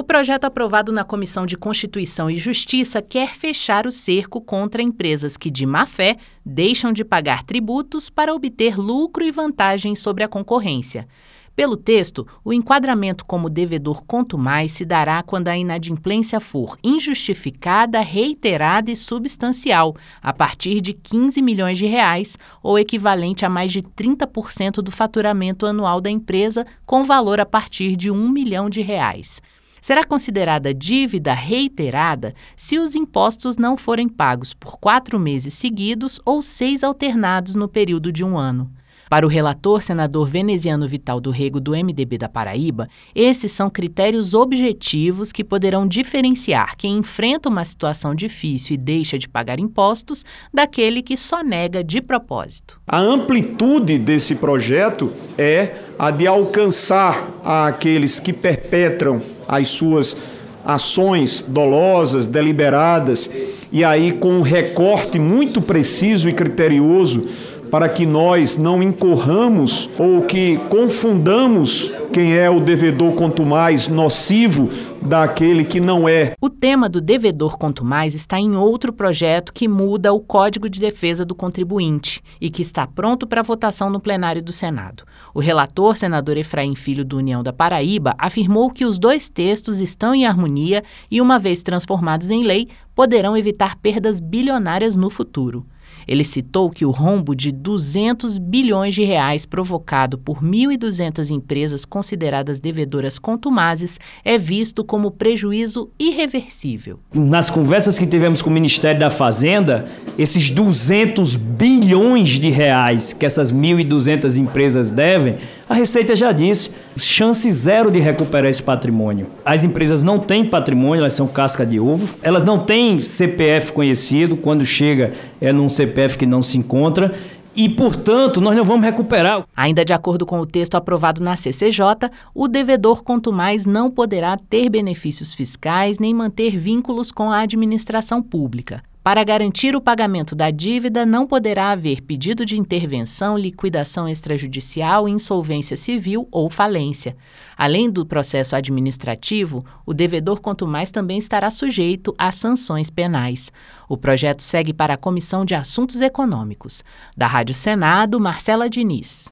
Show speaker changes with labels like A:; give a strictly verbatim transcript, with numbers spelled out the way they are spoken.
A: projeto aprovado na Comissão de Constituição e Justiça quer fechar o cerco contra empresas que, de má-fé, deixam de pagar tributos para obter lucro e vantagens sobre a concorrência. Pelo texto, o enquadramento como devedor contumaz se dará quando a inadimplência for injustificada, reiterada e substancial, a partir de quinze milhões de reais, ou equivalente a mais de trinta por cento do faturamento anual da empresa, com valor a partir de um milhão de reais. Será considerada dívida reiterada se os impostos não forem pagos por quatro meses seguidos ou seis alternados no período de um ano. Para o relator, senador Veneziano Vital do Rego, do M D B da Paraíba, esses são critérios objetivos que poderão diferenciar quem enfrenta uma situação difícil e deixa de pagar impostos daquele que só nega de propósito.
B: A amplitude desse projeto é a de alcançar aqueles que perpetram as suas ações dolosas, deliberadas, e aí com um recorte muito preciso e criterioso para que nós não incorramos ou que confundamos quem é o devedor contumaz nocivo daquele que não é.
A: O tema do devedor contumaz está em outro projeto que muda o Código de Defesa do Contribuinte e que está pronto para votação no plenário do Senado. O relator, senador Efraim Filho, do União da Paraíba, afirmou que os dois textos estão em harmonia e, uma vez transformados em lei, poderão evitar perdas bilionárias no futuro. Ele citou que o rombo de duzentos bilhões de reais provocado por mil e duzentas empresas consideradas devedoras contumazes é visto como prejuízo irreversível.
C: Nas conversas que tivemos com o Ministério da Fazenda, esses duzentos bilhões de reais que essas mil e duzentas empresas devem, a Receita já disse, chance zero de recuperar esse patrimônio. As empresas não têm patrimônio, elas são casca de ovo, elas não têm C P F conhecido, quando chega é num C P F que não se encontra e, portanto, nós não vamos recuperar.
A: Ainda de acordo com o texto aprovado na C C J, o devedor contumaz não poderá ter benefícios fiscais nem manter vínculos com a administração pública. Para garantir o pagamento da dívida, não poderá haver pedido de intervenção, liquidação extrajudicial, insolvência civil ou falência. Além do processo administrativo, o devedor contumaz também estará sujeito a sanções penais. O projeto segue para a Comissão de Assuntos Econômicos. Da Rádio Senado, Marcela Diniz.